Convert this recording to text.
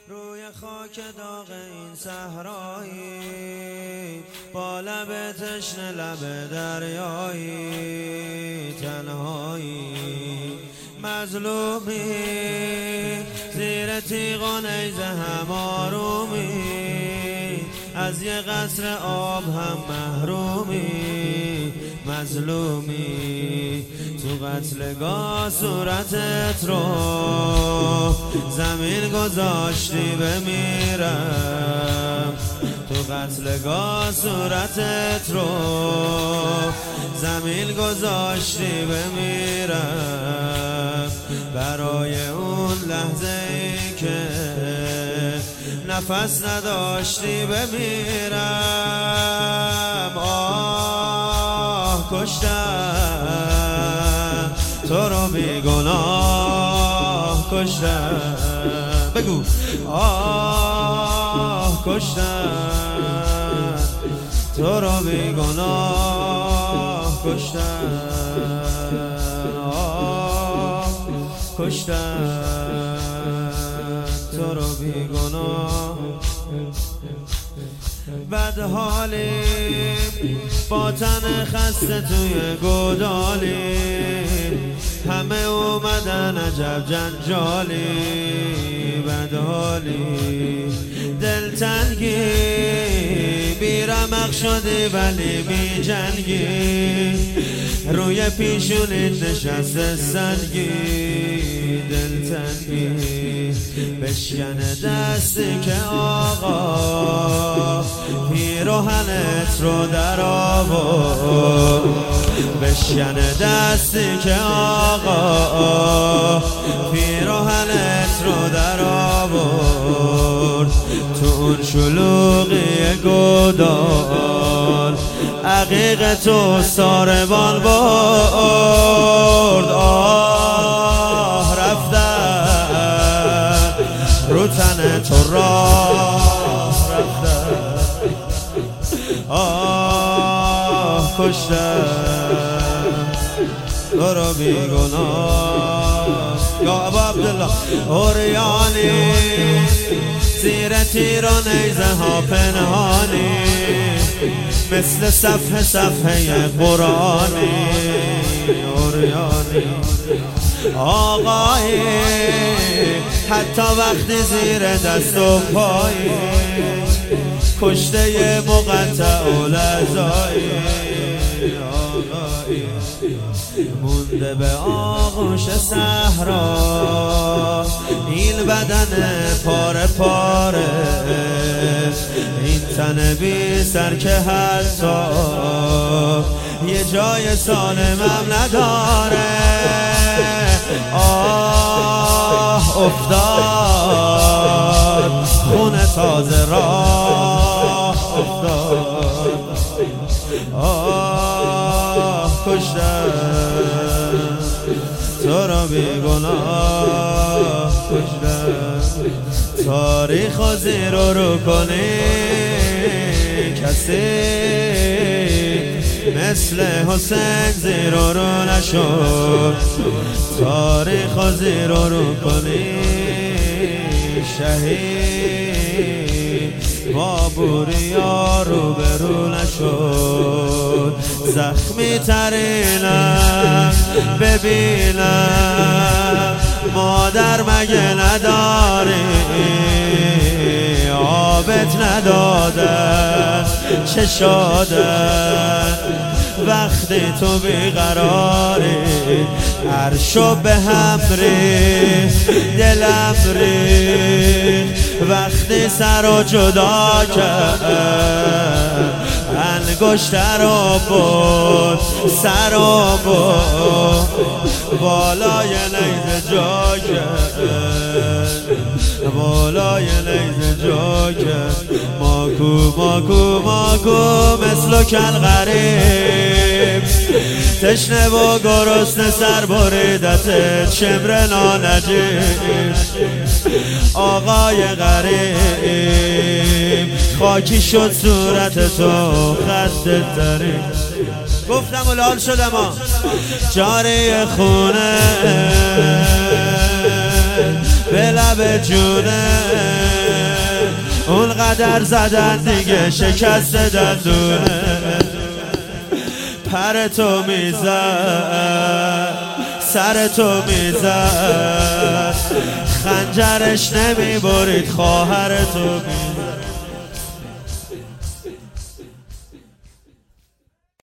روی خاک داغ این صحرایی، با لب تشنه لب دریایی، تنهایی مظلومی، زیر تیغ نیزه هم آرومی، از یه قصر آب هم محرومی، مظلومی. تو قتلگاه صورتت رو زمین گذاشتی بمیرم، تو قتلگاه صورتت رو زمین گذاشتی بمیرم، برای اون لحظه ای که نفس نداشتی بمیرم. آه کشتم تو رو بیگناه کشتم، بگو آه کشتم تو رو بیگناه کشتم، آه کشتم تو رو بیگناه. بدحالی با تن خسته توی گودالی، همه اومدن عجب جنجالی، بدحالی دلتنگی، بیرمق شدی ولی می جنگی، روی پیشونیت نشسته سنگی، دلتنگی بشکنه دستی که آقا پیراهنت رو در آورد، بشکنه دستی که آقا پیراهنت رو در آورد، تو اون شلوغی گودال عقیق تو ساربان برد. آه رفتن رو تن تو راه رفتن، آه کشتن تو رو بیگناه. یا ابا عبدالله اوریانی، زیر تیر و نیزه ها پنهانی، مثل صفحه قرآنی، اوریانی آقایی، حتی وقتی زیر دست و پایی، کشته مقطع و لرزایی، آقایی مونده به آغوش صحرا، این بدن پاره پاره، این تن بی سر که حتی یه جای سالمم نداره. آه افتاد خونه تازه راه افتاد، آه کشتم تو را بیگناه کشتم. تاریخ و زیر رو کنی کسی مثل حسین زیر رو نشد، تاریخ و زیر رو کنی شهید با بوریا رو برو نشد. زخمی ترینم ببینم مادر مگه نداری، آبت ندادن چه شادن وقتی تو بیقراری، عرشو به هم ریخت دلم ریخت وقتی سر رو جدا کرد، انگشتر رو بود سر رو بود بالای نیزه جا کرد، بالای نیزه جا کرد. ماکو ماکو ماکو مثل کل غریب، تشنه و گرسنه سر بریدت شمر نانجیب، آقای غریب خاکی شد صورت تو خط ترین. گفتم و لال شدم جاری خونه به لب جونه مادر زدن دیگه شکست دندونه پر تو میزد سر تو میزد خنجرش نمیبرید خواهر تو میزد